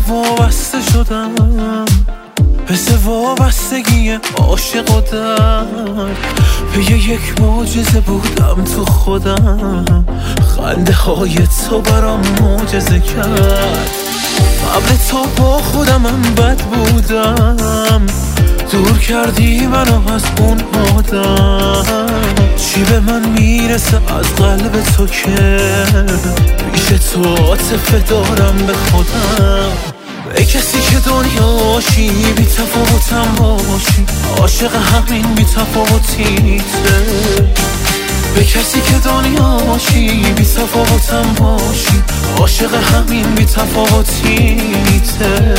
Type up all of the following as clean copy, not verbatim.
وابسته شدم، حس وابستگی عاشق و درد. پی یک معجزه بودم تو خودم، خنده های تو برام معجزه کرد. قبل تو با خودم من بد بودم، دور کردی منو از اون آدم. چی به من میرسه از قلب تو که پیش تو عاطفه دارم به خودم. ای کسی که دنیاشی بی تفاوتم باشی، عاشق همین بی تفاوتیته. به کسی که دنیاشی بی تفاوتم باشی، عاشق همین بی تفاوتیته.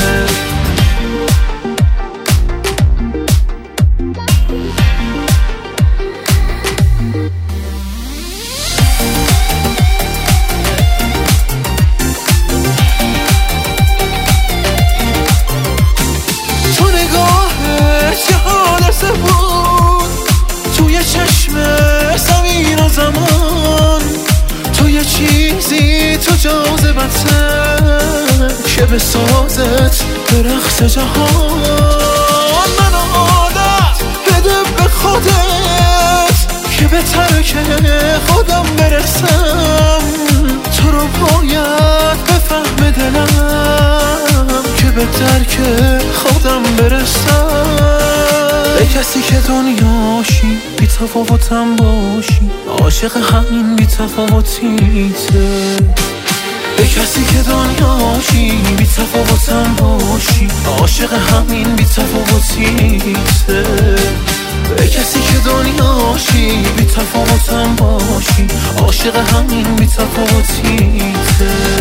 توی چشم زمین و زمان، توی چیزی تو جاذبته که بسازت به رقص جهان. من عادت بده به خودت که به ترک خودم برسم. تو رو باید بفهم دلم که به درک خودم برسم. به کسی که دنیاشی بی تفاوتم باشی، عاشق همین بی تفاوتیته. به کسی که دنیاشی بی تفاوتم باشی، عاشق همین بی تفاوتیته. به کسی که دنیاشی بی تفاوتم باشی، عاشق همین بی تفاوتیته.